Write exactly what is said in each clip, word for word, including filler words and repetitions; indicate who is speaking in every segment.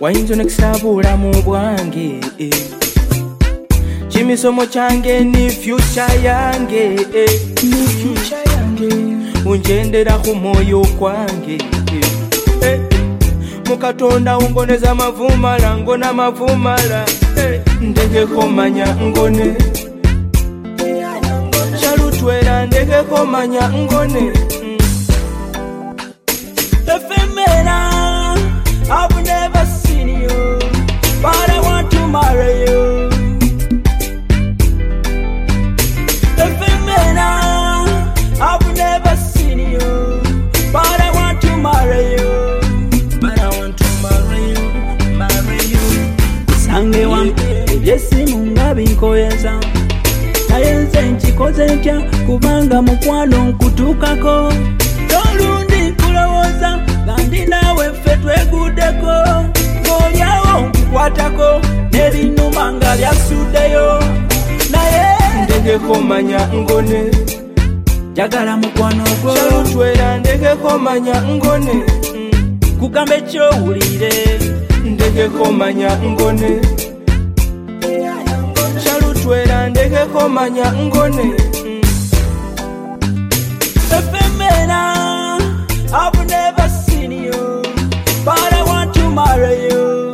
Speaker 1: wayinza nekisabula mu bwange kimisomo kyange ni future yange ni future yange unjendera ku moyo kwange mukatonda ungoneza mavumala ngona mavumala ndegeko manya ngone shalutwera ndegeko manya ngone
Speaker 2: Ephemera, I've never seen you, but I want to marry you. Ephemera, I've never seen you, but I want to marry you.
Speaker 1: But I want to marry you, marry you.
Speaker 2: Sange wam, yesimu ngabinkoyeza. Nayenze nchikoze ntya kubanga mukwano nkutukako. Tolundi kulowoza gandi nawe ffe twegudeko. Ng'olyawo nkukwatako n'ebinuma nga byasuddeyo. Naye
Speaker 1: ndegeko manya ngone
Speaker 2: njagala mukwano gwo.
Speaker 1: Shalutwera ndegeko manya ngone
Speaker 2: Kugamba ekyowulire
Speaker 1: ndegeko manya ngone Shalutwera ndegeko manya ngone
Speaker 2: Ephemera, I've never seen you, but I want to marry you.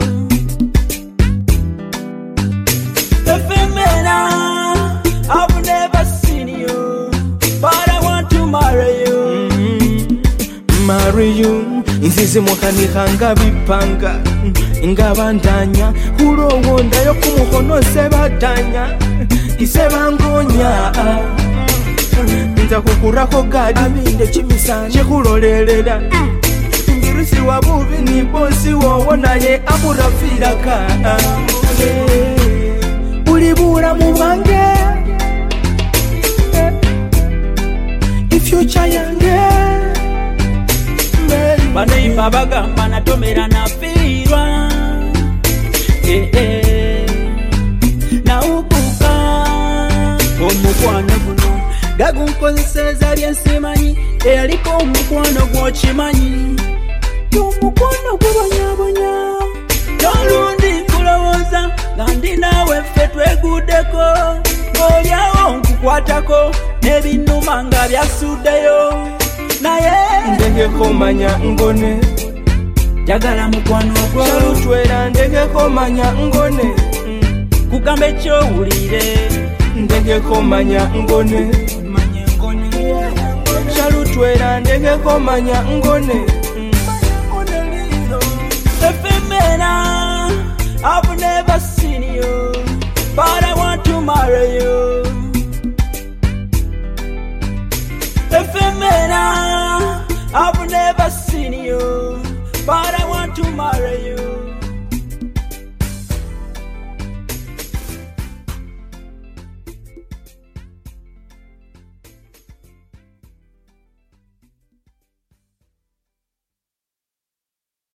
Speaker 2: Ephemera, I've never seen you, but I want to marry you.
Speaker 1: mm-hmm. Marry you nzize mwakanika nga bipanga nga bandanya kulowonda yo kumukono sebatanya isebangonya nza kukurako gadi abinde kimisana kikulolelera ngirisi wabubi ni bosi wowo naye amurafiraka ulibura mu bwange ifyucha yange
Speaker 2: Baneiba bagamba natomera nafiirwa eh, eh. Nawubuka omukwano guno gagunkozeseza byensimanyi eyaliko omukwano gwokimanyi omukwano gubonyabonya tolundi kulowooza nga ndi naawe ffe tweguddeko ng'olyawo nkukwatako n'ebinuma nga byasuddeyo naye
Speaker 1: ndegeko manya ngone
Speaker 2: njagala mukwano gwo.
Speaker 1: Shalutwera ndegeko manya ngone
Speaker 2: Kugamba ekyowulire
Speaker 1: ndegeko manya ngone Shalutwera ndegeko manya ngone
Speaker 2: Ephemera, I've never seen you, but I want to marry you. Ephemera, I've never seen you, but I want to marry you.